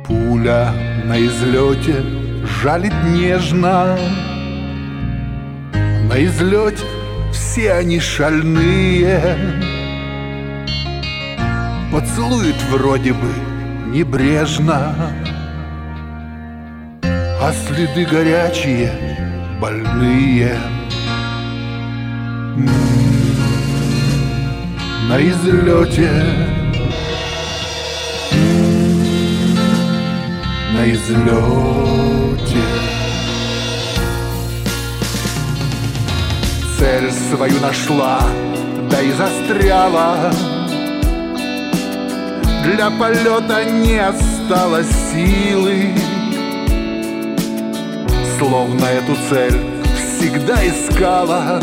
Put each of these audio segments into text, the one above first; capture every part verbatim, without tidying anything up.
Пуля на излете жалит нежно. На излете все они шальные, поцелует вроде бы небрежно, а следы горячие, больные. На излете, на излете. Цель свою нашла, да и застряла. Для полета не осталось силы, словно эту цель всегда искала,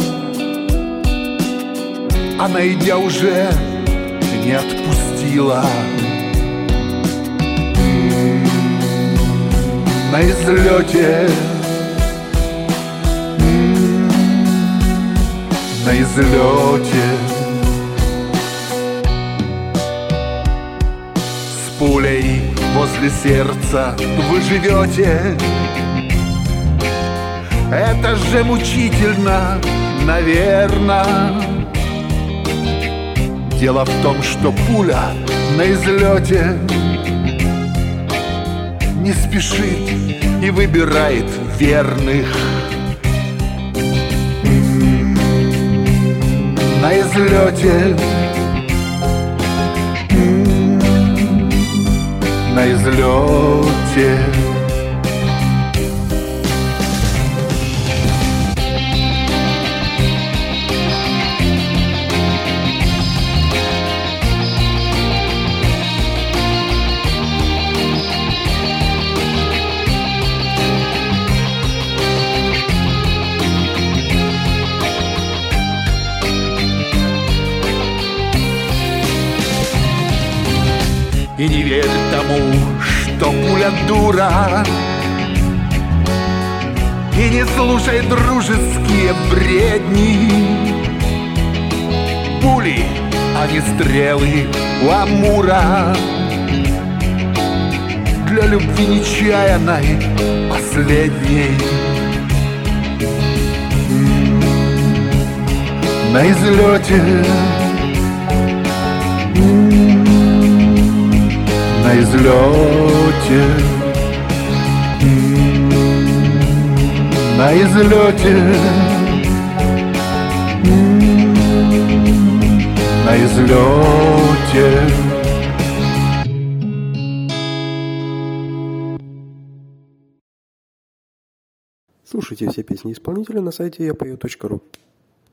а найдя уже не отпустила. На излете, на излете. С пулей возле сердца вы живете. Это же мучительно, наверно. Дело в том, что пуля на излете не спешит и выбирает верных. На излете, на излете. И не верь тому, что пуля дура, и не слушай дружеские бредни. Пули, а не стрелы у Амура, для любви нечаянной последней. На излете, на излете, на излете, на излете. Слушайте все песни исполнителя на сайте я пою точка ру.